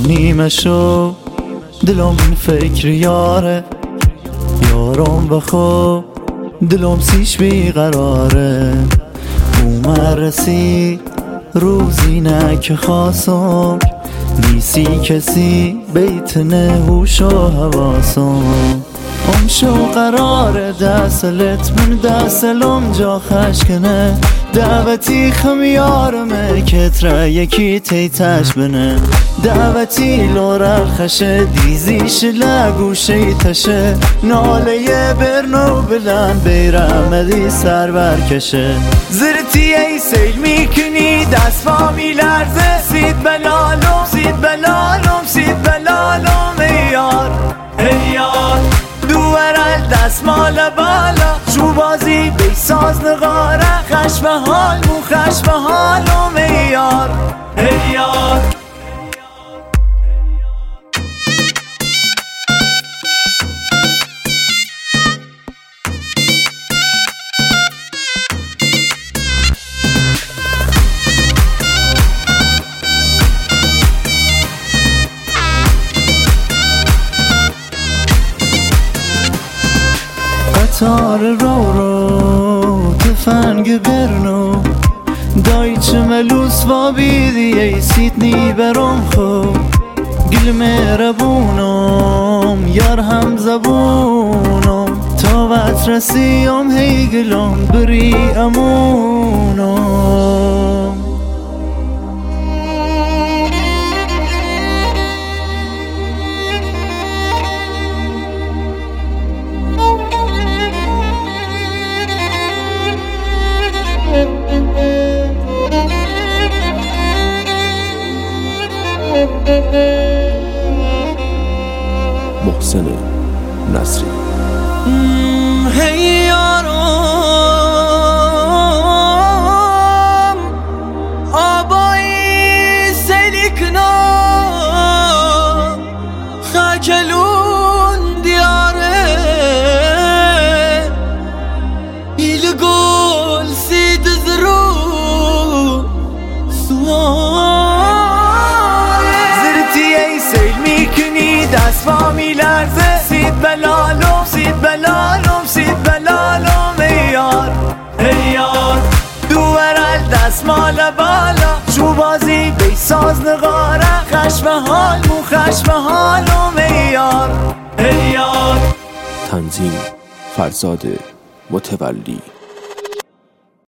نیمه شو دلم فکر یاره یارم بخو دلم سیش بیقراره رسی روزی نه که خواستم نیسی کسی بیت نهوش و حواسم شو قراره دستلت من دستلم جا خشکنه دعوتی خمیارمه کتره یکی تیتش بنه دعوتی لورل خشه دیزیش لگوشه تشه ناله برنو بلن بیرمدی سر برکشه زرتی ای سیل میکنی دست با میلرزه سید بلالم سید بلالم سید بلالم ای یار ای یار دوورل دست مال بالا شو بازی بیساز نغاره خش به حال مو خش به حالم ای یار ای یار قطار رو تفنگ برنو دایچه ملوس و بیدی ای سیدنی برم خو گل مهربونم یار هم زبونم تا وقت رسیم هی گلم بری امونم محسن نصری هی یارم آبایی سلیکنم خاکلون دیاره ایل گل سید زرو دست با میلرزه سید بلالم سید بلالم سید بلالم ای یار ای یار دوورل دست مال بالا شو بازی بیساز نغاره خش به حال مو خش به حالم ای یار ای یار تنظیم فرزاد متولی